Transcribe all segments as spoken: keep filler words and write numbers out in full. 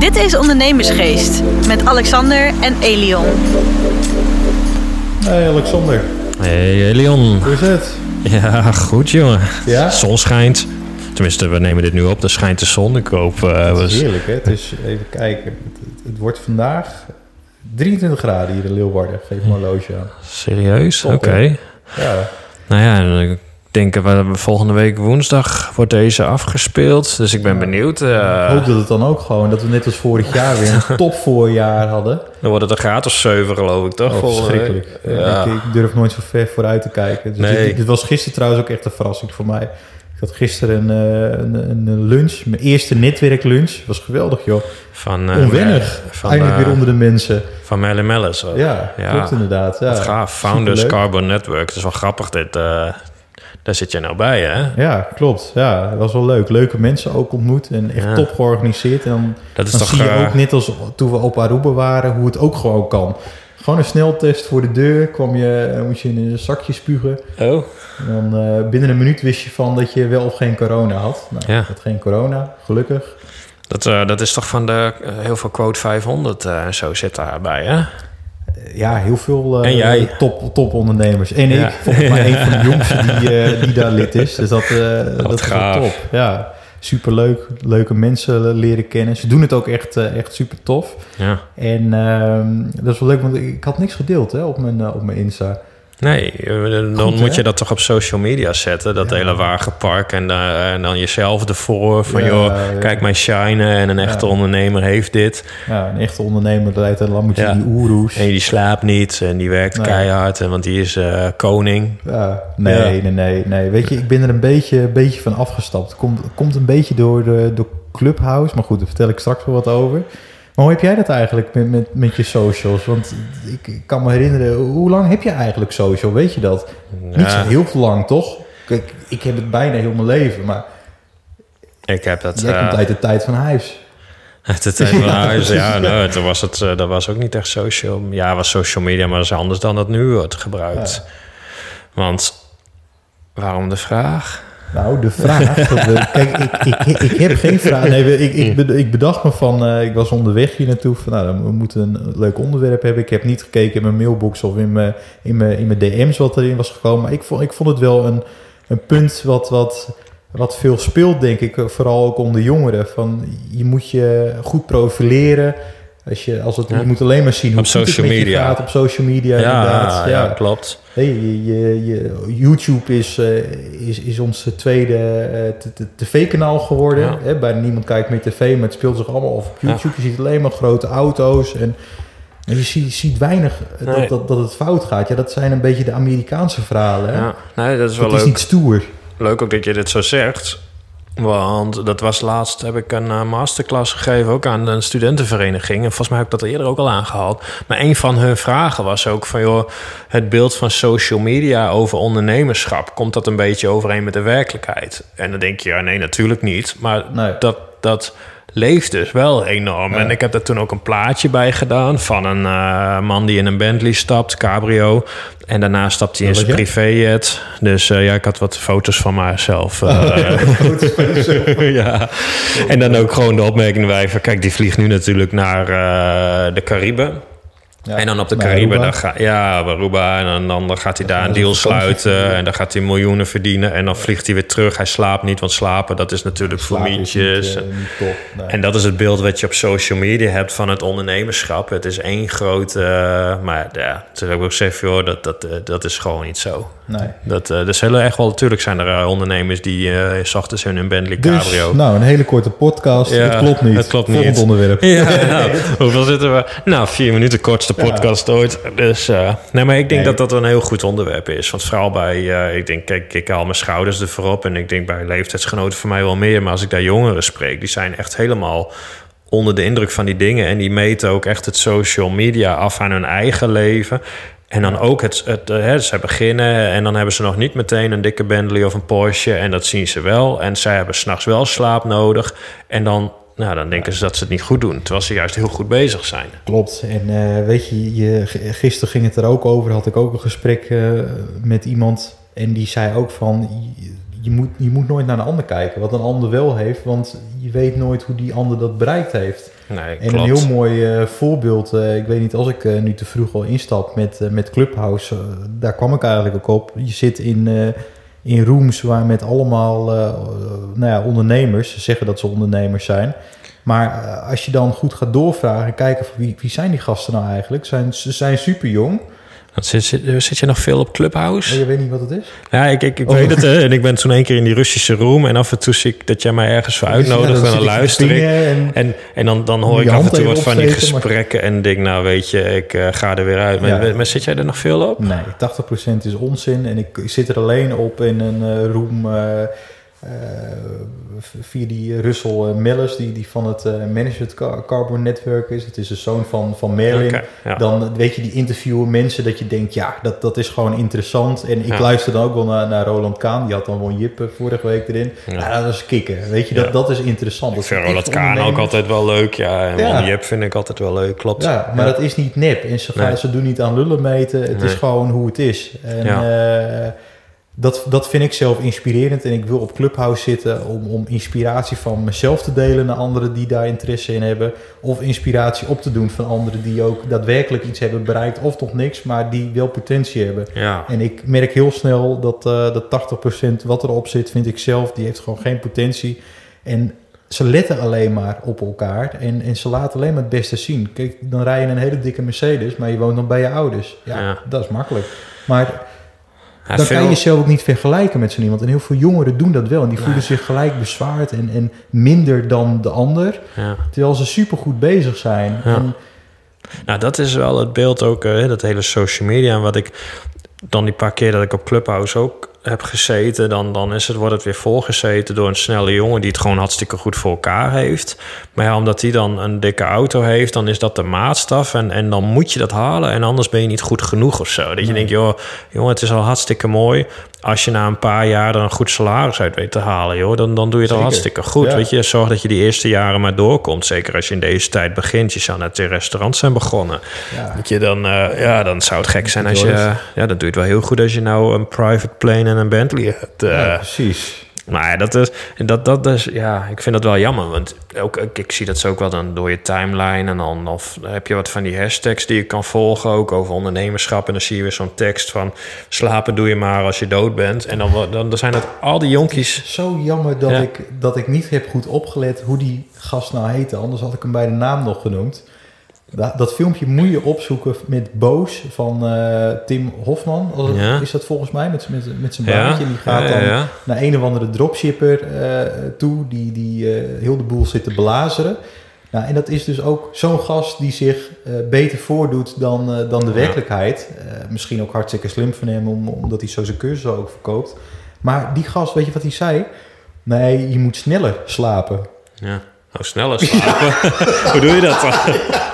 Dit is Ondernemersgeest met Alexander en Elion. Hey Alexander. Hey Elion. Hoe is het? Ja, goed jongen. Ja? De zon schijnt. Tenminste, we nemen dit nu op. Er schijnt de zon. Ik hoop... Uh, het is was... heerlijk, hè? Het is, even kijken. Het, het, het wordt vandaag drieëntwintig graden hier in Leeuwarden. Geef me een horloge aan. Serieus? Oké. Okay. Ja. Nou ja, ik denk we volgende week woensdag wordt deze afgespeeld. Dus ik ben ja. benieuwd. Uh... Ik hoop dat het dan ook gewoon, dat we net als vorig jaar weer een topvoorjaar hadden. Dan wordt het een graad of zeven, geloof ik, toch? Oh, verschrikkelijk. Ja. Ik, ik durf nooit zo ver vooruit te kijken. Dus nee. dit, dit was gisteren trouwens ook echt een verrassing voor mij. Ik had gisteren een, een, een lunch, mijn eerste netwerklunch. Was geweldig, joh. Van, uh, Onwennig. Van, Eindelijk uh, weer onder de mensen. Van Merlin Mellis. Ja, ja, klopt inderdaad. Ja. Wat gaaf. Founders Superleuk. Carbon Network. Het is wel grappig dit... Uh, Daar zit jij nou bij, hè? Ja, klopt. Ja, dat was wel leuk. Leuke mensen ook ontmoet en echt ja. top georganiseerd. En dan, dat is dan toch, zie je uh... ook, net als toen we op Aruba waren, hoe het ook gewoon kan. Gewoon een sneltest voor de deur. Kwam je, moest je in een zakje spugen. Oh. En dan uh, binnen een minuut wist je van dat je wel of geen corona had. Nou, ja. ik had geen corona, gelukkig. Dat, uh, dat is toch van de uh, heel veel quote vijfhonderd en uh, zo zit daarbij, hè? Ja, heel veel uh, en jij? Top, top ondernemers. En ja. ik, volgens mij een van de jongsten die, uh, die daar lid is. Dus dat, uh, dat is wel top. Ja, superleuk. Leuke mensen leren kennen. Ze doen het ook echt, uh, echt super tof. Ja. En uh, dat is wel leuk, want ik had niks gedeeld hè, op, mijn, uh, op mijn Insta. Nee, dan Goed, moet hè? je dat toch op social media zetten, dat ja. hele wagenpark. En, uh, en dan jezelf ervoor van, ja, joh, ja. kijk mijn shine en een echte ja. ondernemer heeft dit. Ja, een echte ondernemer rijdt een Lamborghini ja. Urus. En die slaapt niet en die werkt nee. keihard, en want die is uh, koning. Ja, nee, ja. nee, nee, nee. Weet je, ik ben er een beetje, beetje van afgestapt. Het komt, komt een beetje door, de, door Clubhouse, maar goed, daar vertel ik straks wel wat over. Maar hoe heb jij dat eigenlijk met, met, met je socials? Want ik, ik kan me herinneren, hoe lang heb je eigenlijk social? Weet je dat? Ja. Niet zo heel lang, toch? Ik, ik heb het bijna heel mijn leven, maar... Ik heb dat... Jij uh, komt uit de tijd van huis. Uit de tijd van ja, huis, ja. Nou, toen was het, uh, dat was ook niet echt social... Ja, het was social media, maar dat is anders dan dat nu wordt gebruikt. Ja. Want, waarom de vraag... Nou, de vraag... dat we, kijk, ik, ik, ik heb geen vraag. Nee, ik, ik, ik bedacht me van... Uh, ik was onderweg hier naartoe. Van, nou, we moeten een leuk onderwerp hebben. Ik heb niet gekeken in mijn mailbox of in mijn, in mijn, in mijn D M's wat erin was gekomen. Maar ik vond, ik vond het wel een, een punt wat, wat, wat veel speelt, denk ik. Vooral ook onder jongeren. Van, je moet je goed profileren... Als je, als het, ja. je moet alleen maar zien hoe op social het media gaat op social media. Ja, inderdaad. Ja, ja, klopt. Hey, je, je, je, YouTube is, uh, is, is ons tweede uh, tv-kanaal geworden. Ja. Hè? Bijna niemand kijkt meer tv, maar het speelt zich allemaal af op YouTube. Ja. Je ziet alleen maar grote auto's en, en je ziet, ziet weinig nee. dat, dat, dat het fout gaat. Ja, dat zijn een beetje de Amerikaanse verhalen. Hè? Ja, nee, dat is wel dat leuk. is niet stoer. Leuk ook dat je dit zo zegt. Want dat was laatst, heb ik een uh, masterclass gegeven... ook aan een studentenvereniging. En volgens mij heb ik dat eerder ook al aangehaald. Maar een van hun vragen was ook van... joh, het beeld van social media over ondernemerschap... komt dat een beetje overeen met de werkelijkheid? En dan denk je, ja, nee, natuurlijk niet. Maar nee. dat... dat leeft dus wel enorm. Ja. En ik heb daar toen ook een plaatje bij gedaan... van een uh, man die in een Bentley stapt, cabrio... En daarna stapt hij in zijn privéjet. Dus uh, ja, ik had wat foto's van mijzelf. Uh, foto's van jezelf. Ja. En dan ook gewoon de opmerking erbij van... kijk, die vliegt nu natuurlijk naar uh, de Cariben. Ja, en dan op de Cariben, dan ga, ja, Aruba. En dan, dan, dan gaat hij daar een deal sluiten. En dan gaat hij miljoenen verdienen. En dan vliegt hij weer terug. Hij slaapt niet, want slapen, dat is natuurlijk voor mietjes. Uh, nee. En dat is het beeld wat je op social media hebt van het ondernemerschap. Het is één grote... Uh, maar ja, toen heb ik ook gezegd, joh, dat, dat, uh, dat is gewoon niet zo. Nee. Dat, uh, dus heel echt wel, natuurlijk zijn er uh, ondernemers die uh, 's ochtends in een Bentley cabrio. Dus, nou, een hele korte podcast. Ja, het klopt niet. Het klopt Volgend niet. onderwerp. Ja, nou, hoeveel zitten we? Nou, vier minuten, kortste podcast ja. ooit. Dus, uh, nee, maar ik denk nee. dat dat een heel goed onderwerp is. Want vooral bij, uh, ik denk, kijk, ik haal mijn schouders ervoor op. En ik denk bij leeftijdsgenoten voor mij wel meer. Maar als ik daar jongeren spreek, die zijn echt helemaal onder de indruk van die dingen. En die meten ook echt het social media af aan hun eigen leven. En dan ook, het, het, hè, ze beginnen en dan hebben ze nog niet meteen een dikke Bentley of een Porsche. En dat zien ze wel. En zij hebben 's nachts wel slaap nodig. En dan, nou, dan denken ze dat ze het niet goed doen. Terwijl ze juist heel goed bezig zijn. Klopt. En uh, weet je, je, gisteren ging het er ook over. Had ik ook een gesprek uh, met iemand. En die zei ook van... je, moet, je moet nooit naar een ander kijken, wat een ander wel heeft, want je weet nooit hoe die ander dat bereikt heeft. Nee, en klopt. een heel mooi uh, voorbeeld, uh, ik weet niet als ik uh, nu te vroeg al instap met, uh, met Clubhouse, uh, daar kwam ik eigenlijk ook op. Je zit in, uh, in rooms waar met allemaal uh, uh, nou ja, ondernemers, ze zeggen dat ze ondernemers zijn. Maar uh, als je dan goed gaat doorvragen, kijken van wie, wie zijn die gasten nou eigenlijk? Zijn, ze zijn super jong. Zit, zit, zit je nog veel op Clubhouse? Oh, je weet niet wat het is? Ja, ik, ik, ik oh. weet het. Hè. En ik ben toen één keer in die Russische room. En af en toe zie ik dat jij mij ergens voor uitnodigt. Ja, en dan luister ik. En, en, en dan, dan hoor ik af en toe wat van die gesprekken. Maar... En denk, nou weet je, ik uh, ga er weer uit. Maar, ja. maar zit jij er nog veel op? Nee, tachtig procent is onzin. En ik, ik zit er alleen op in een uh, room... Uh, Uh, via die Russell uh, Mellers, die, die van het uh, Managed Carbon Network is. Het is de zoon van, van Merlin. Okay, ja. Dan weet je, die interviewen mensen dat je denkt, ja, dat, dat is gewoon interessant. En ik ja. luister dan ook wel naar, naar Roland Kaan. Die had dan gewoon Jip uh, vorige week erin. Ja. Ja, dat is kicken. Weet je, dat, ja. dat is interessant. Ik vind Roland Kaan ook altijd wel leuk. Ja, en ja. Jip vind ik altijd wel leuk, klopt. Ja, maar ja. dat is niet nep. En ze, gaan, nee. ze doen niet aan lullen meten. Het nee. is gewoon hoe het is. En ja. uh, Dat, dat vind ik zelf inspirerend en ik wil op Clubhouse zitten om, om inspiratie van mezelf te delen naar anderen die daar interesse in hebben. Of inspiratie op te doen van anderen die ook daadwerkelijk iets hebben bereikt of nog niks, maar die wel potentie hebben. Ja. En ik merk heel snel dat, uh, dat tachtig procent wat erop zit, vind ik zelf, die heeft gewoon geen potentie. En ze letten alleen maar op elkaar en, en ze laten alleen maar het beste zien. Kijk, dan rij je een hele dikke Mercedes, maar je woont dan bij je ouders. Ja, ja. dat is makkelijk. Maar... Ja, dan veel... kan je jezelf ook niet vergelijken met zo'n iemand. En heel veel jongeren doen dat wel. En die voelen nee. zich gelijk bezwaard en, en minder dan de ander. Ja. Terwijl ze supergoed bezig zijn. Ja. En... Nou, dat is wel het beeld ook, uh, dat hele social media. En wat ik dan die paar keer dat ik op Clubhouse ook heb gezeten... dan, dan is het, wordt het weer volgezeten door een snelle jongen... die het gewoon hartstikke goed voor elkaar heeft. Maar ja, omdat hij dan een dikke auto heeft... dan is dat de maatstaf en, en dan moet je dat halen... en anders ben je niet goed genoeg of zo. Dat je nee. denkt, joh, jongen, het is al hartstikke mooi... als je na een paar jaar er een goed salaris uit weet te halen... Joh, dan, dan doe je het Zeker. al hartstikke goed. Ja. Weet je, zorg dat je die eerste jaren maar doorkomt. Zeker als je in deze tijd begint. Je zou net in restaurants zijn begonnen. Ja. Weet je, dan, uh, ja, dan zou het gek zijn als je... Uh, ja, dan doe je het wel heel goed als je nou een private plane en een Bentley hebt. Uh, ja, precies. Maar ja, dat is, dat, dat is, ja, ik vind dat wel jammer. Want ook, ik, ik zie dat zo ook wel dan door je timeline. En dan of heb je wat van die hashtags die je kan volgen. Ook over ondernemerschap. En dan zie je weer zo'n tekst van... slapen doe je maar als je dood bent. En dan, dan, dan zijn het al die jonkies... Het is zo jammer dat, ja. ik, dat ik niet heb goed opgelet hoe die gast nou heette. Anders had ik hem bij de naam nog genoemd. Dat, dat filmpje moet je opzoeken met Boos van uh, Tim Hofman. Als het, ja. Is dat volgens mij met, met, met zijn baantje. Ja. Die gaat dan ja, ja, ja. naar een of andere dropshipper uh, toe. Die, die uh, heel de boel zit te blazeren. Nou, en dat is dus ook zo'n gast die zich uh, beter voordoet dan, uh, dan de werkelijkheid. Uh, misschien ook hartstikke slim van hem, om, omdat hij zo zijn cursus ook verkoopt. Maar die gast, weet je wat hij zei? Nee, je moet sneller slapen. Ja. Nou, sneller slapen. Ja. Hoe doe je dat dan?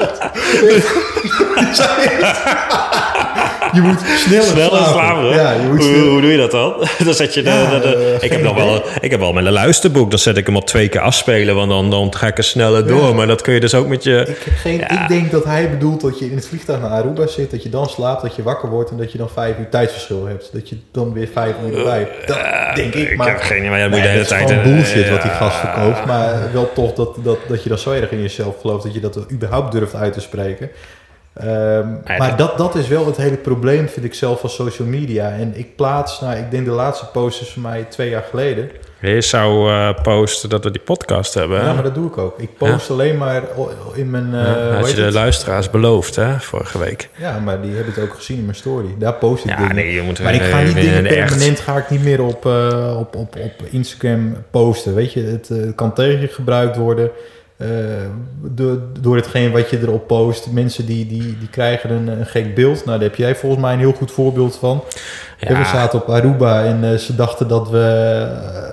Je moet sneller, sneller slapen. slapen ja, je moet hoe, sneller. hoe doe je dat dan? Dan zet je de, ja, de, de, uh, ik, heb nog wel, ik heb wel met een luisterboek. Dan zet ik hem op twee keer afspelen. Want dan, dan ga ik er sneller door. Ja. Maar dat kun je dus ook met je... Ik, heb geen, ja. ik denk dat hij bedoelt dat je in het vliegtuig naar Aruba zit. Dat je dan slaapt, dat je wakker wordt. En dat je dan vijf uur tijdsverschil hebt. Dat je dan weer vijf uur erbij. Dat uh, denk ik. Ik maar, heb geen idee. Maar ja, moet nee, je de hele tijd... Het is gewoon bullshit uh, wat die gast verkoopt. Maar wel tof dat, dat, dat je dat zo erg in jezelf gelooft. Dat je dat überhaupt durft uit te spreken. Um, maar dat, dat is wel het hele probleem, vind ik zelf, van social media. En ik plaats, nou, ik denk de laatste post is voor mij twee jaar geleden. Je zou uh, posten dat we die podcast hebben. Ja, hè? maar dat doe ik ook. Ik post ja. alleen maar in mijn... Uh, ja, had je de het? luisteraars beloofd, hè, vorige week. Ja, maar die hebben het ook gezien in mijn story. Daar post ik ja, dingen. Nee, je moet maar ik ga niet dingen permanent, echt. ga ik niet meer op, uh, op, op, op Instagram posten. Weet je, het uh, kan tegen je gebruikt worden... Uh, door, door hetgeen wat je erop post. Mensen die, die, die krijgen een, een gek beeld. Nou, daar heb jij volgens mij een heel goed voorbeeld van. Ja. We zaten op Aruba en uh, ze dachten dat we... Uh,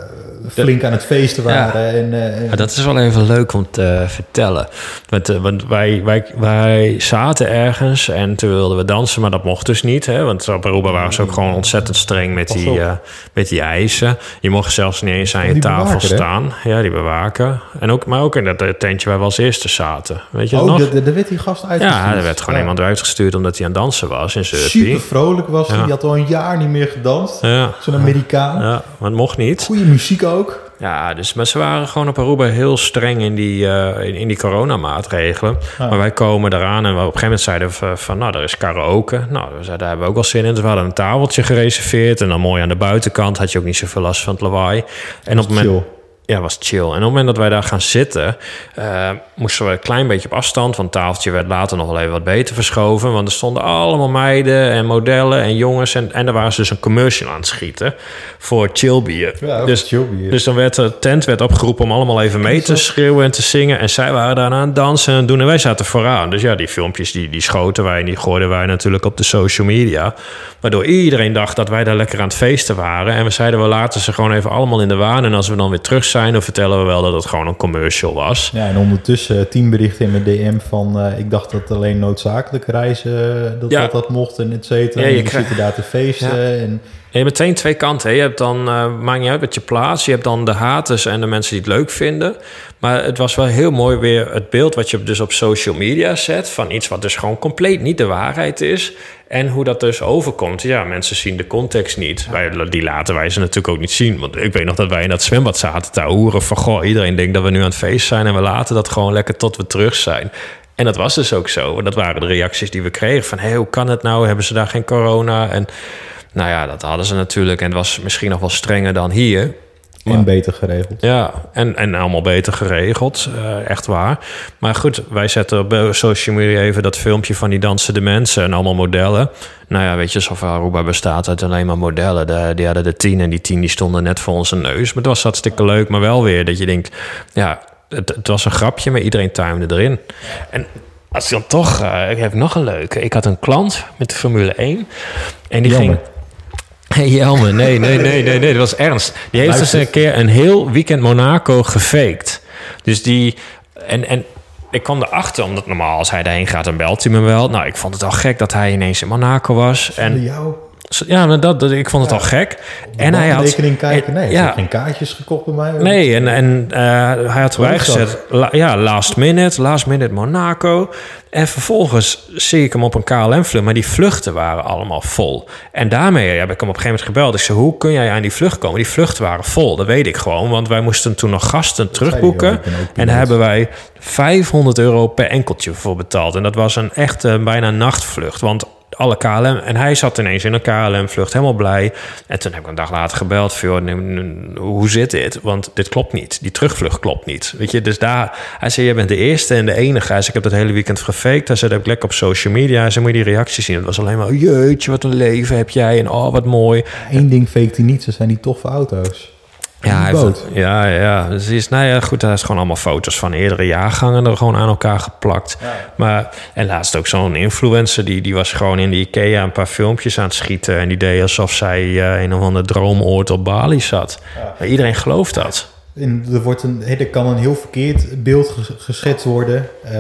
flink aan het feesten waren. Ja. En, uh, en... Maar dat is wel even leuk om te uh, vertellen. Want, uh, want wij, wij, wij zaten ergens en toen wilden we dansen, maar dat mocht dus niet. Hè? Want op Aruba waren ze ook gewoon ontzettend streng met die, uh, met die eisen. Je mocht zelfs niet eens aan je tafel bewaken, staan. Hè? Ja, die bewaken. En ook, maar ook in dat tentje waar we als eerste zaten. Weet je oh, nog? daar werd die gast uitgestuurd. Ja, er werd gewoon ja. iemand uitgestuurd omdat hij aan het dansen was in Surpie. Super vrolijk was hij. Ja. Die had al een jaar niet meer gedanst. Ja. Zo'n Amerikaan. Ja, maar het mocht niet. Goeie muziek ook. Ja, dus, maar ze waren gewoon op Aruba heel streng in die, uh, in, in die coronamaatregelen. Ja. Maar wij komen eraan en we op een gegeven moment zeiden we van, nou, er is karaoke. Nou, we zeiden, daar hebben we ook wel zin in. Dus we hadden een tafeltje gereserveerd en dan mooi aan de buitenkant had je ook niet zoveel last van het lawaai. En op het moment, ja, was chill. En op het moment dat wij daar gaan zitten, uh, moesten we een klein beetje op afstand. Want het tafeltje werd later nog wel even wat beter verschoven. Want er stonden allemaal meiden en modellen en jongens. En, en daar waren ze dus een commercial aan het schieten voor chillbier. Ja, dus, chillbier. dus dan werd de tent werd opgeroepen om allemaal even mee te schreeuwen en te zingen. En zij waren daarna aan het dansen en doen. En wij zaten vooraan. Dus ja, die filmpjes die, die schoten wij en die gooiden wij natuurlijk op de social media. Waardoor iedereen dacht dat wij daar lekker aan het feesten waren. En we zeiden, we laten ze gewoon even allemaal in de waan. En als we dan weer terug zijn, dan vertellen we wel dat het gewoon een commercial was. Ja, en ondertussen teamberichten in mijn D M van... Uh, ik dacht dat alleen noodzakelijk reizen, dat, ja. dat dat mocht en et cetera. Ja, je en je krijg... zitten daar te feesten. Ja. En... Je hebt meteen twee kanten. Hè. Je hebt dan, uh, maakt niet uit wat je plaats. Je hebt dan de haters en de mensen die het leuk vinden. Maar het was wel heel mooi weer het beeld wat je dus op social media zet. Van iets wat dus gewoon compleet niet de waarheid is. En hoe dat dus overkomt. Ja, mensen zien de context niet. Wij, die laten wij ze natuurlijk ook niet zien. Want ik weet nog dat wij in dat zwembad zaten te hoeren van... goh, iedereen denkt dat we nu aan het feest zijn... en we laten dat gewoon lekker tot we terug zijn. En dat was dus ook zo. En dat waren de reacties die we kregen. Van, hé, hey, hoe kan het nou? Hebben ze daar geen corona? En nou ja, dat hadden ze natuurlijk. En het was misschien nog wel strenger dan hier... En beter geregeld. Ja, en, en allemaal beter geregeld. Uh, echt waar. Maar goed, wij zetten op social media even dat filmpje van die dansende mensen en allemaal modellen. Nou ja, weet je, zoveel Aruba bestaat uit alleen maar modellen. De, die hadden de tien en die tien die stonden net voor onze neus. Maar het was hartstikke leuk, maar wel weer dat je denkt... ja, het, het was een grapje, maar iedereen timede erin. En als je dan toch... Uh, ik heb nog een leuke. Ik had een klant met de Formule één. En die Jammer. ging... Hey, Jelme, nee, nee, nee, nee, nee, dat was ernst. Die heeft dus een keer een heel weekend Monaco gefaked. Dus die... En, en ik kwam erachter, omdat normaal als hij daarheen gaat, dan belt hij me wel. Nou, ik vond het al gek dat hij ineens in Monaco was. En jou? Ja, maar dat, dat, ik vond het ja. al gek. En hij had... rekening kijken? Nee, ja. hij had geen kaartjes gekocht bij mij. Nee, en, en uh, hij had erbij gezet... La, ja, last minute, last minute Monaco. En vervolgens zie ik hem op een K L M-vlucht... maar die vluchten waren allemaal vol. En daarmee heb ik hem op een gegeven moment gebeld. Ik zei, hoe kun jij aan die vlucht komen? Die vluchten waren vol, dat weet ik gewoon. Want wij moesten toen nog gasten terugboeken. En daar hebben wij vijfhonderd euro per enkeltje voor betaald. En dat was een echte bijna nachtvlucht. Want... alle K L M. En hij zat ineens in een K L M-vlucht, helemaal blij. En toen heb ik een dag later gebeld van, joh, hoe zit dit? Want dit klopt niet. Die terugvlucht klopt niet. Weet je, dus daar... Hij zei, jij bent de eerste en de enige. Hij zei, ik heb dat hele weekend gefaked. Hij zei, dat heb ik lekker op social media. Hij zei, moet je die reacties zien? Het was alleen maar, jeetje, wat een leven heb jij. En oh, wat mooi. Eén ding faked hij niet, ze zijn die toffe auto's. Ja, hij heeft, ja, ja. Dus is, nou ja, goed, hij is gewoon allemaal foto's van eerdere jaargangen er gewoon aan elkaar geplakt. Ja. Maar, en laatst ook zo'n influencer, die, die was gewoon in de IKEA een paar filmpjes aan het schieten. En die deed alsof zij uh, in een of ander droomoord op Bali zat. Ja. Maar iedereen gelooft dat. En er, wordt een, er kan een heel verkeerd beeld geschetst worden. Uh,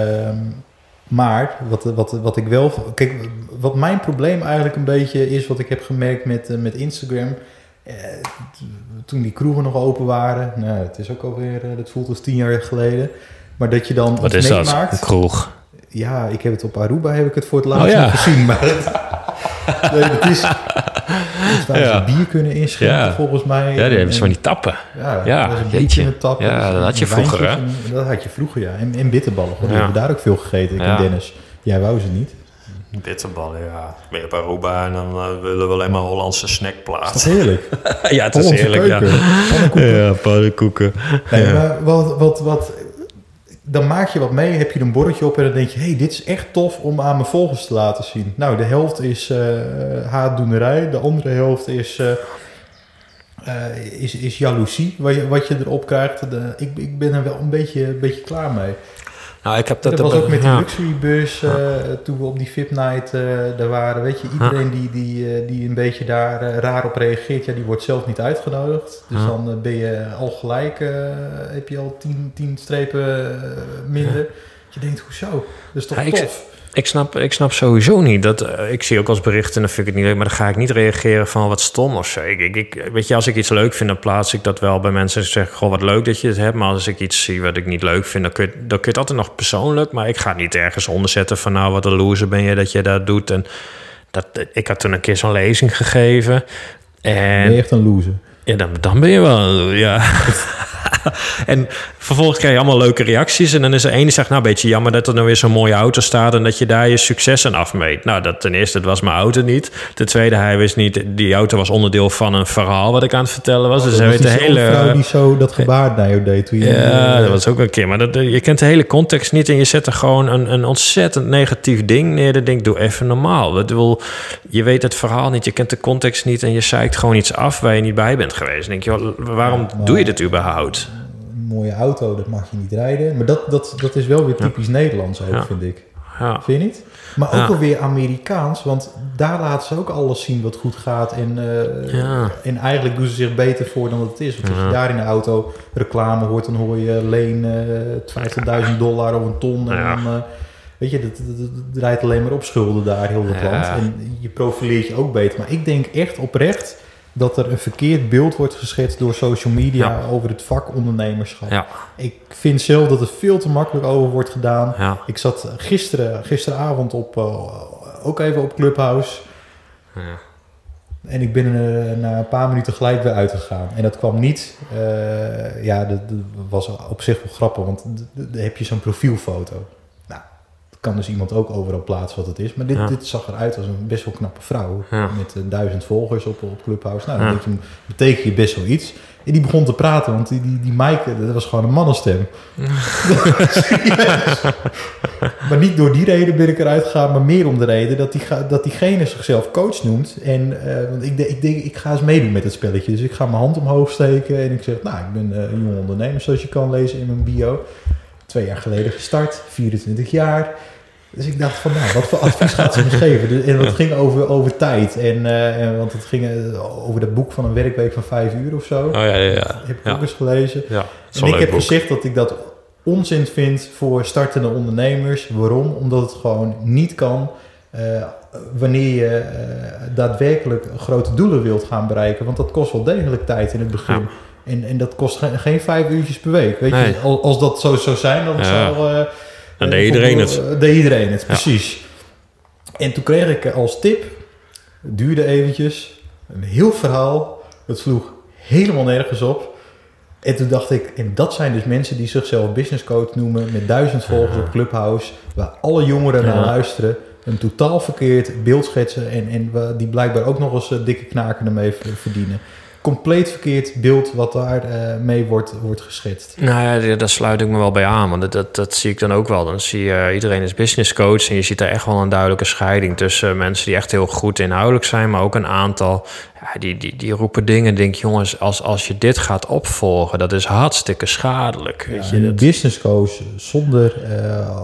maar wat, wat, wat ik wel... Kijk, wat mijn probleem eigenlijk een beetje is, wat ik heb gemerkt met, uh, met Instagram... Uh, toen die kroegen nog open waren. Nou, het is ook alweer, dat voelt als tien jaar geleden. Maar dat je dan wat is dat? Een kroeg? Ja, ik heb het op Aruba heb ik het voor het laatst oh, ja. gezien. Maar het, nee, het is... Het waar ja. ze bier kunnen inschenken, ja. volgens mij. Ja, die hebben ze van die tappen. Ja, ja een biertje in tappen. Ja, dat had je vroeger, hè? En, dat had je vroeger, ja. En, en bitterballen. We ja. hebben daar ook veel gegeten, ik ja. en Dennis. Jij wou ze niet. Bitterballen, ja. Ben je op Aruba en dan uh, willen we alleen maar Hollandse snackplaat. Dat is heerlijk. Ja, het is Hollandse heerlijk, keuken. Ja. Pannenkoeken. Ja, pannenkoeken. Nee, ja. maar wat, wat, wat... Dan maak je wat mee, heb je een bordje op en dan denk je... hé, hey, dit is echt tof om aan mijn volgers te laten zien. Nou, de helft is uh, haatdoenerij. De andere helft is, uh, uh, is, is jaloezie, wat je, wat je erop krijgt. De, ik, ik ben er wel een beetje, een beetje klaar mee. Nou, ik heb dat... Dat was ook met die ja. luxurybus, uh, Ja. toen we op die V I P-night uh, daar waren. Weet je, iedereen die, die, uh, die een beetje daar uh, raar op reageert, ja, die wordt zelf niet uitgenodigd. Dus Ja. dan uh, ben je al gelijk, uh, heb je al tien, tien strepen uh, minder. Ja. Je denkt, hoezo? Dat is toch Ja, tof? Ik, ik, snap, ik snap sowieso niet dat... Uh, ik zie ook als berichten en dan vind ik het niet leuk, maar dan ga ik niet reageren van wat stom of zo. Ik, ik, ik, weet je, als ik iets leuk vind, dan plaats ik dat wel bij mensen en zeg goh, wat leuk dat je het hebt. Maar als ik iets zie wat ik niet leuk vind, dan kun je, dan kun je het altijd nog persoonlijk, maar ik ga het niet ergens onderzetten van nou, wat een loser ben je dat je dat doet. En dat, ik had toen een keer zo'n lezing gegeven. En ben je echt een loser? Ja, dan, dan ben je wel een loser, ja. En vervolgens krijg je allemaal leuke reacties. En dan is er één die zegt, nou, een beetje jammer dat er nou weer zo'n mooie auto staat en dat je daar je succes aan afmeet. Nou, dat, ten eerste, het was mijn auto niet. Ten tweede, hij wist niet, die auto was onderdeel van een verhaal wat ik aan het vertellen was. Oh, dus hij weet de hele vrouw die zo dat gebaar naar jou deed. Toen je ja, uh, dat was ook een keer. Maar dat, je kent de hele context niet en je zet er gewoon een, een ontzettend negatief ding neer. Dan denk ik, doe even normaal. Ik bedoel, je weet het verhaal niet, je kent de context niet en je zeikt gewoon iets af waar je niet bij bent geweest. Dan denk je, joh, waarom ja, doe je dit überhaupt? Een mooie auto, dat mag je niet rijden. Maar dat, dat, dat is wel weer typisch ja. Nederlands ook, ja. vind ik. Ja. Vind je niet? Maar ook ja. alweer Amerikaans, want daar laten ze ook alles zien wat goed gaat. En, uh, ja. en eigenlijk doen ze zich beter voor dan het is. Want als je ja. daar in de auto reclame hoort, dan hoor je leen uh, vijftigduizend dollar of een ton. En ja. dan, uh, weet je, dat, dat, dat draait alleen maar op schulden daar, heel het ja. land. En je profileert je ook beter. Maar ik denk echt oprecht dat er een verkeerd beeld wordt geschetst door social media ja. over het vak ondernemerschap. Ja. Ik vind zelf dat er veel te makkelijk over wordt gedaan. Ja. Ik zat gisteren, gisteravond op, uh, ook even op Clubhouse. Ja. En ik ben er na een paar minuten gelijk weer uitgegaan. En dat kwam niet... Uh, ja, dat, dat was op zich wel grappig, want dan heb je zo'n profielfoto. Nou, kan dus iemand ook overal plaatsen wat het is. Maar dit, ja. dit zag eruit als een best wel knappe vrouw. Ja. Met uh, duizend volgers op, op Clubhouse. Nou, dan ja. denk je, betekent je best wel iets. En die begon te praten, want die, die, die Maaike, dat was gewoon een mannenstem. Maar niet door die reden ben ik eruit gegaan, maar meer om de reden dat, die, dat diegene zichzelf coach noemt. En uh, want ik, ik denk, ik ga eens meedoen met het spelletje. Dus ik ga mijn hand omhoog steken en ik zeg, nou, ik ben uh, een jonge ondernemer, zoals je kan lezen in mijn bio. Twee jaar geleden gestart, vierentwintig jaar. Dus ik dacht van, nou, wat voor advies gaat ze me geven? En dat ging over, over tijd. En, uh, want het ging uh, over dat boek van een werkweek van vijf uur of zo. Oh ja, ja, ja. Heb ik ja. ook eens gelezen. Ja, en ik heb boek. gezegd dat ik dat onzin vind voor startende ondernemers. Waarom? Omdat het gewoon niet kan uh, wanneer je uh, daadwerkelijk grote doelen wilt gaan bereiken. Want dat kost wel degelijk tijd in het begin. Ja. En, en dat kost geen, geen vijf uurtjes per week. Weet nee. je, als, als dat zo zou zijn, dan ja. zou... Uh, Dan deed iedereen het. Uh, deed iedereen het, precies. Ja. En toen kreeg ik als tip, het duurde eventjes, een heel verhaal. Het sloeg helemaal nergens op. En toen dacht ik, en dat zijn dus mensen die zichzelf business coach noemen, met duizend volgers op Clubhouse, waar alle jongeren ja. naar luisteren, een totaal verkeerd beeld schetsen en, en die blijkbaar ook nog eens dikke knaken ermee verdienen. Compleet verkeerd beeld wat daar uh, mee wordt, wordt geschetst. Nou ja, daar sluit ik me wel bij aan. Want dat, dat, dat zie ik dan ook wel. Dan zie je, uh, iedereen is business coach. En je ziet daar echt wel een duidelijke scheiding tussen uh, mensen die echt heel goed inhoudelijk zijn. Maar ook een aantal, ja, die, die, die roepen dingen. Denk jongens, als, als je dit gaat opvolgen, dat is hartstikke schadelijk. Weet ja, je, een dat... business coach zonder uh,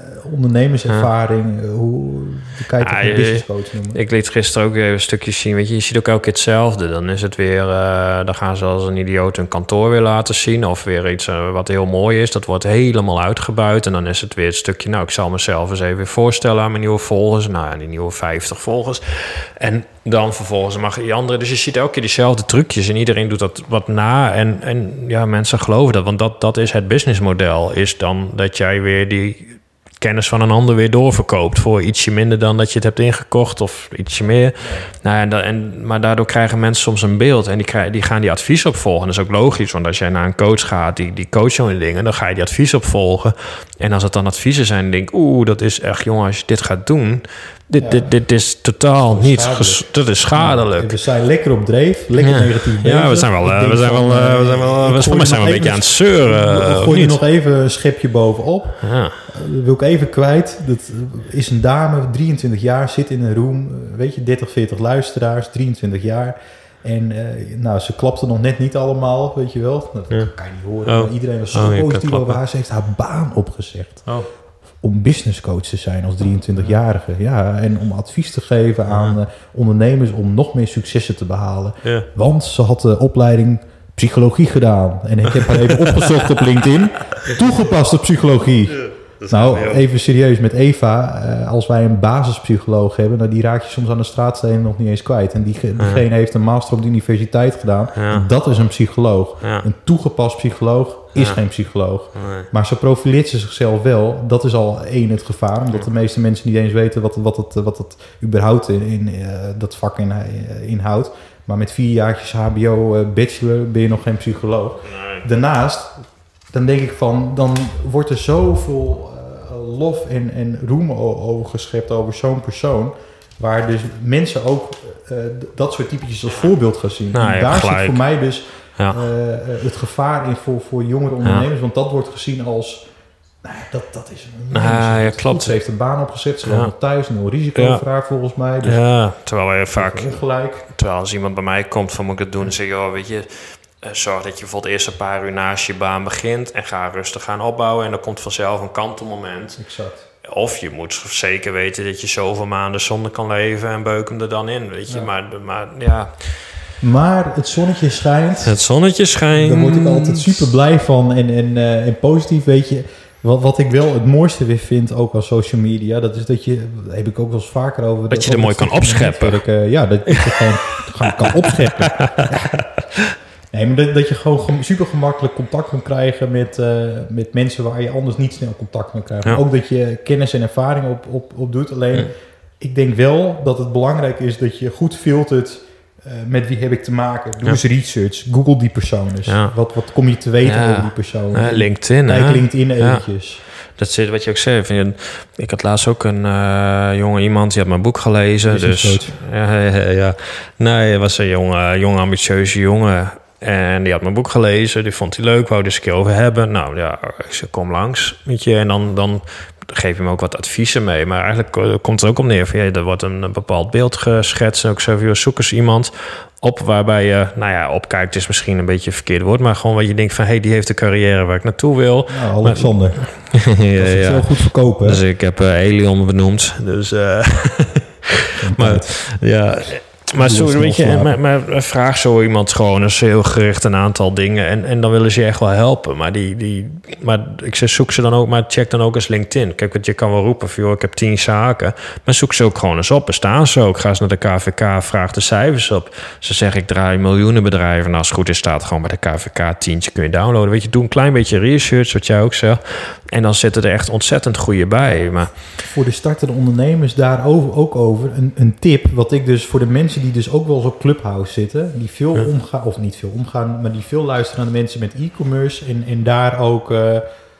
ondernemerservaring. Ja. Hoe kan je het ja, een business coach noemen? Ik liet gisteren ook even een stukje zien. Weet je, je ziet ook elke keer hetzelfde. Dan is het weer... Uh, dan gaan ze als een idioot een kantoor weer laten zien. Of weer iets uh, wat heel mooi is. Dat wordt helemaal uitgebuit. En dan is het weer het stukje... Nou, ik zal mezelf eens even voorstellen aan mijn nieuwe volgers. Nou ja, die nieuwe vijftig volgers. En dan vervolgens mag die andere... Dus je ziet elke keer diezelfde trucjes. En iedereen doet dat wat na. En, en ja, mensen geloven dat. Want dat, dat is het businessmodel. Is dan dat jij weer die... kennis van een ander weer doorverkoopt voor ietsje minder dan dat je het hebt ingekocht of ietsje meer. Nou, en, da- en, maar daardoor krijgen mensen soms een beeld en die, krijgen, die gaan die advies opvolgen. Dat is ook logisch, want als jij naar een coach gaat, die, die coach zo'n dingen, dan ga je die advies opvolgen. En als het dan adviezen zijn, dan denk ik, oeh, dat is echt, jongen, als je dit gaat doen, dit, ja. dit, dit is totaal dat is niet, ges- dat is schadelijk. Ja, we zijn lekker op dreef, lekker ja. negatief bezig. Ja, we zijn wel, uh, we zijn wel, uh, we zijn wel, we zijn wel een beetje aan het zeuren. Uh, gooi je nog even een schepje bovenop. Ja. Uh, wil ik even kwijt. Dat is een dame, drieëntwintig jaar, zit in een room, weet je, dertig, veertig luisteraars, drieëntwintig jaar. En uh, nou, ze klapten nog net niet allemaal, weet je wel. Dat ja. kan je niet horen. Oh. Maar iedereen was zo oh, positief over haar. Ze heeft haar baan opgezegd. Oh. om business coach te zijn als drieëntwintigjarige. Ja, en om advies te geven aan uh, ondernemers om nog meer successen te behalen. Ja. Want ze had de opleiding psychologie gedaan. En ik heb haar even opgezocht op LinkedIn. Toegepaste psychologie. Ja, nou, even serieus met Eva. Uh, als wij een basispsycholoog hebben, nou, die raak je soms aan de straatsteen nog niet eens kwijt. En die, diegene ja. heeft een master op de universiteit gedaan. Ja. Dat is een psycholoog. Ja. Een toegepast psycholoog is ja. geen psycholoog. Nee. Maar zo profileert ze zichzelf wel. Dat is al één het gevaar. Omdat de meeste mensen niet eens weten wat, wat, het, wat het überhaupt in, in uh, dat vak in, uh, inhoudt. Maar met vier jaartjes H B O uh, bachelor ben je nog geen psycholoog. Nee. Daarnaast, dan denk ik van, dan wordt er zoveel uh, lof en, en roem over geschept over zo'n persoon. Waar dus mensen ook uh, dat soort typetjes als voorbeeld gaan zien. Nou, en daar zit voor mij dus ja. uh, het gevaar in voor, voor jongere ondernemers. Ja. Want dat wordt gezien als, nou, dat, dat is een ondernemer. Ah, ja, klopt. Ze heeft een baan opgezet, ze woont ja. thuis, nul risico ja. voor haar volgens mij. Dus ja, terwijl wij vaak, ongelijk. Terwijl als iemand bij mij komt van moet ik het doen, dan zeg je, oh, weet je, zorg dat je bijvoorbeeld eerst een paar uur naast je baan begint en ga rustig gaan opbouwen en dan komt vanzelf een kantelmoment. Exact. Of je moet zeker weten dat je zoveel maanden zonder kan leven en beuk hem er dan in, weet je. Ja. Maar, maar ja... Maar het zonnetje schijnt. Het zonnetje schijnt. Daar word ik altijd super blij van en, en, uh, en positief, weet je. Wat, wat ik wel het mooiste weer vind, ook aan social media, dat is dat je, daar heb ik ook wel eens vaker over. Dat je er mooi kan opscheppen. Ik, uh, ja, dat, dat je gewoon, gewoon kan opscheppen. Nee, maar dat, dat je gewoon super gemakkelijk contact kan krijgen met, uh, met mensen waar je anders niet snel contact kan krijgen. Ja. Ook dat je kennis en ervaring op, op, op doet. Alleen, ja. ik denk wel dat het belangrijk is dat je goed filtert uh, met wie heb ik te maken. Doe ja. eens research. Google die persoon eens. Ja. Wat, wat kom je te weten ja. over die persoon? Ja, LinkedIn. Kijk LinkedIn eventjes. Ja. Dat zit wat je ook zei. Vind je, ik had laatst ook een uh, jonge iemand, die had mijn boek gelezen. Dus, ja, ja, ja. Nee, het was een jonge, jonge ambitieuze jongen. En die had mijn boek gelezen, die vond hij leuk, wou dus een keer over hebben. Nou ja, ik zei, kom langs, weet je. En dan, dan geef je hem ook wat adviezen mee. Maar eigenlijk komt het ook op neer van, ja, er wordt een, een bepaald beeld geschetst. En ook zo van, zoek eens iemand op waarbij je, nou ja, opkijkt is misschien een beetje een verkeerd woord. Maar gewoon wat je denkt van, hé, hey, die heeft de carrière waar ik naartoe wil. Nou, Alexander. Maar, ja, dat is ja. wel goed verkopen. Dus ik heb uh, Elion benoemd. Dus, uh, maar ja... Maar, zo, weet je, maar, maar vraag zo iemand gewoon eens heel gericht een aantal dingen. En, en dan willen ze je echt wel helpen. Maar, die, die, maar ik zeg, zoek ze dan ook, maar check dan ook eens LinkedIn. Kijk, want je kan wel roepen van, joh, ik heb tien zaken. Maar zoek ze ook gewoon eens op. Er staan ze ook. Ga eens naar de K V K, vraag de cijfers op. Ze zeggen, ik draai miljoenen bedrijven. Nou, als het goed is, staat gewoon bij de K V K tientje kun je downloaden. Weet je, doe een klein beetje research, wat jij ook zegt. En dan zitten er echt ontzettend goede bij. Maar voor de startende ondernemers daarover ook over een, een tip. Wat ik dus voor de mensen die dus ook wel eens op Clubhouse zitten, die veel ja. omgaan, of niet veel omgaan, maar die veel luisteren naar de mensen met e-commerce en, en daar ook uh,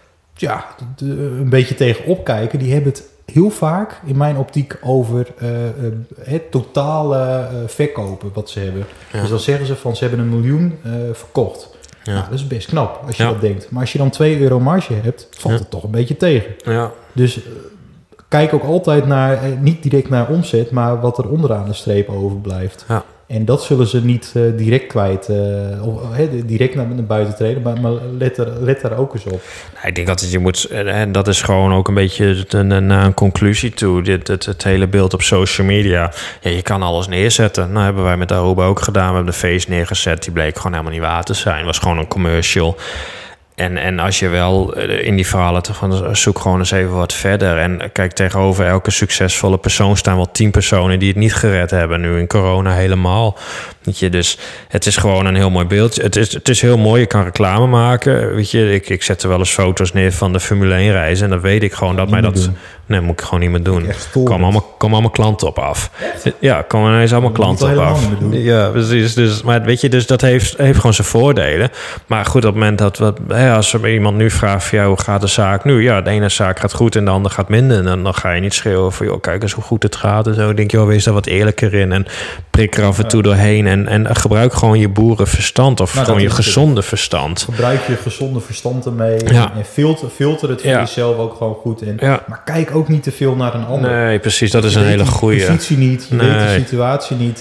ja, de, een beetje tegen opkijken, die hebben het heel vaak in mijn optiek over uh, uh, het totale uh, verkopen wat ze hebben. Ja. Dus dan zeggen ze van, ze hebben een miljoen uh, verkocht. Ja. Nou, dat is best knap als je ja. dat denkt. Maar als je dan twee euro marge hebt, valt ja. het toch een beetje tegen. Ja. Dus uh, kijk ook altijd naar, eh, niet direct naar omzet, maar wat er onderaan de streep overblijft. Ja. En dat zullen ze niet uh, direct kwijt, uh, of uh, direct naar, naar buiten treden, maar, maar let, er, let daar ook eens op. Nou, ik denk altijd, je moet, en dat is gewoon ook een beetje naar een, een conclusie toe, dit, het, het hele beeld op social media. Ja, je kan alles neerzetten. Nou, hebben wij met Aruba ook gedaan. We hebben de face neergezet, die bleek gewoon helemaal niet waar te zijn. Het was gewoon een commercial. En, en als je wel in die verhalen te van zoek gewoon eens even wat verder. En kijk, tegenover elke succesvolle persoon staan wel tien personen die het niet gered hebben. Nu in corona helemaal. Weet je, dus het is gewoon een heel mooi beeld. Het is, het is heel mooi, je kan reclame maken. Weet je, ik, ik zet er wel eens foto's neer van de Formule één reizen. En dan weet ik gewoon dat mij dat... Doen. Nee, moet ik gewoon niet meer doen. Komen allemaal, komen allemaal klanten op af. Echt? Ja, komen ineens allemaal klanten op af. Ja, precies. Dus, maar weet je, dus dat heeft, heeft gewoon zijn voordelen. Maar goed, op het moment dat... Wat, ja, als er iemand nu vraagt van, ja, hoe gaat de zaak nu? Ja, de ene zaak gaat goed en de andere gaat minder. En dan, dan ga je niet schreeuwen van, joh, kijk eens hoe goed het gaat. En zo ik denk, joh, wees daar wat eerlijker in. En prik er af en toe doorheen. En, en gebruik gewoon je boerenverstand. Of nou, gewoon je gezonde het. verstand. Gebruik je gezonde verstand ermee. Ja. En filter, filter het voor ja. jezelf ook gewoon goed in. Ja. Maar kijk ook niet te veel naar een ander. Nee, precies. Dat is een hele goede. Je weet de positie niet. Je nee. weet de situatie niet. En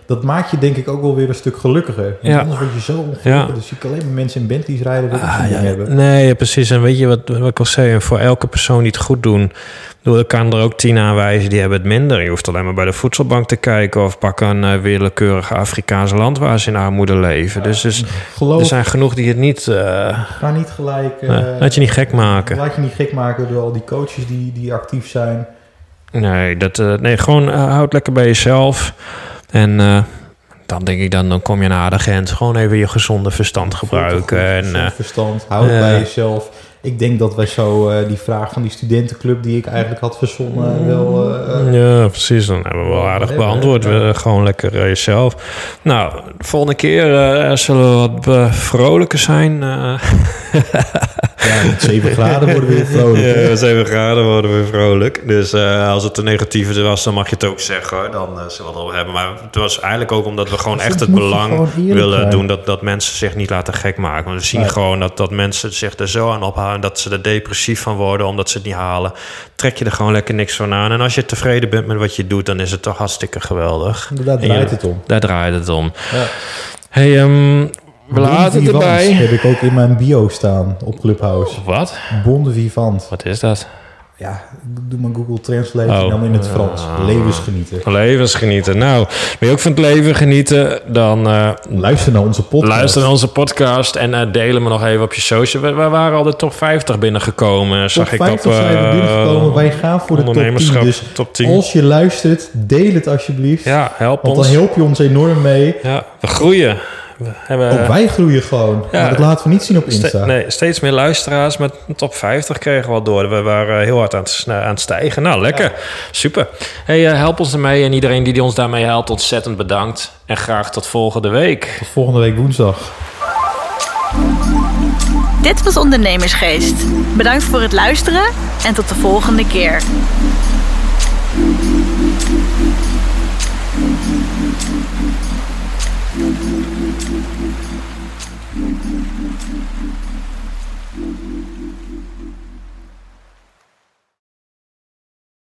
dat maakt je denk ik ook wel weer een stuk gelukkiger. Want Ja. anders word je zo ongelukkig. Ja. Dus zie ik alleen maar mensen in Bentleys rijden dat Ah, ah, ja, hebben. nee, precies. En weet je wat, wat ik al zei? Voor elke persoon die het goed doen... Ik kan er ook tien aanwijzen, die hebben het minder. Je hoeft alleen maar bij de voedselbank te kijken... of pak een uh, willekeurig Afrikaans land waar ze in armoede leven. Dus, dus Geloof, er zijn genoeg die het niet... Uh, ga niet gelijk... Uh, nee, laat je niet gek maken. Laat je niet gek maken door al die coaches die, die actief zijn. Nee, dat, uh, nee gewoon uh, houd lekker bij jezelf. En uh, dan denk ik, dan, dan kom je naar de grens. Gewoon even je gezonde verstand gebruiken. Goed, en, gezond uh, verstand, houd uh, bij jezelf. Ik denk dat wij zo uh, die vraag van die studentenclub... die ik eigenlijk had verzonnen, uh, wel... Uh, ja, precies. Dan hebben we wel aardig hebben, beantwoord. ja. We, gewoon lekker uh, jezelf. Nou, de volgende keer uh, zullen we wat uh, vrolijker zijn. Uh. Ja, met zeven graden worden we weer vrolijk. Ja, zeven graden worden we vrolijk. Dus uh, als het een negatieve was, dan mag je het ook zeggen. Hoor. Dan uh, zullen we het over hebben. Maar het was eigenlijk ook omdat we gewoon Soms echt het moet je belang gewoon eerlijk willen zijn. doen... Dat, dat mensen zich niet laten gek maken. Want we zien Nee. gewoon dat, dat mensen zich er zo aan ophouden... dat ze er depressief van worden omdat ze het niet halen. Trek je er gewoon lekker niks van aan. En als je tevreden bent met wat je doet... dan is het toch hartstikke geweldig. Daar En draait je- het om. Daar draait het om. Ja. Hey, um, we laten het Bon vivant erbij. heb ik ook in mijn bio staan op Clubhouse. Wat? Bon vivant. Wat is dat? Ja, ik doe mijn Google Translate Oh. en dan in het Frans. Ah. Levensgenieten. Levensgenieten. Nou, wil je ook van het leven genieten? Dan uh, Luister naar onze podcast. luister naar onze podcast en uh, deel hem nog even op je social. We, we waren al de top vijftig binnengekomen. Zag Top ik op vijftig zijn we uh, binnengekomen. Wij gaan voor de top tien. ondernemerschap. Dus top tien. als je luistert, deel het alsjeblieft. Ja, help Want ons. dan help je ons enorm mee. Ja, we groeien. We hebben Ook wij groeien gewoon. ja. Maar dat laten we niet zien op ste- Insta. nee, steeds meer luisteraars. Met een top vijftig kregen we al door. We waren heel hard aan het, sna- aan het stijgen. Nou, lekker. Super. Hey, uh, help ons ermee. En iedereen die ons daarmee helpt, ontzettend bedankt. En graag tot volgende week. Tot volgende week woensdag. Dit was Ondernemersgeest. Bedankt voor het luisteren en tot de volgende keer.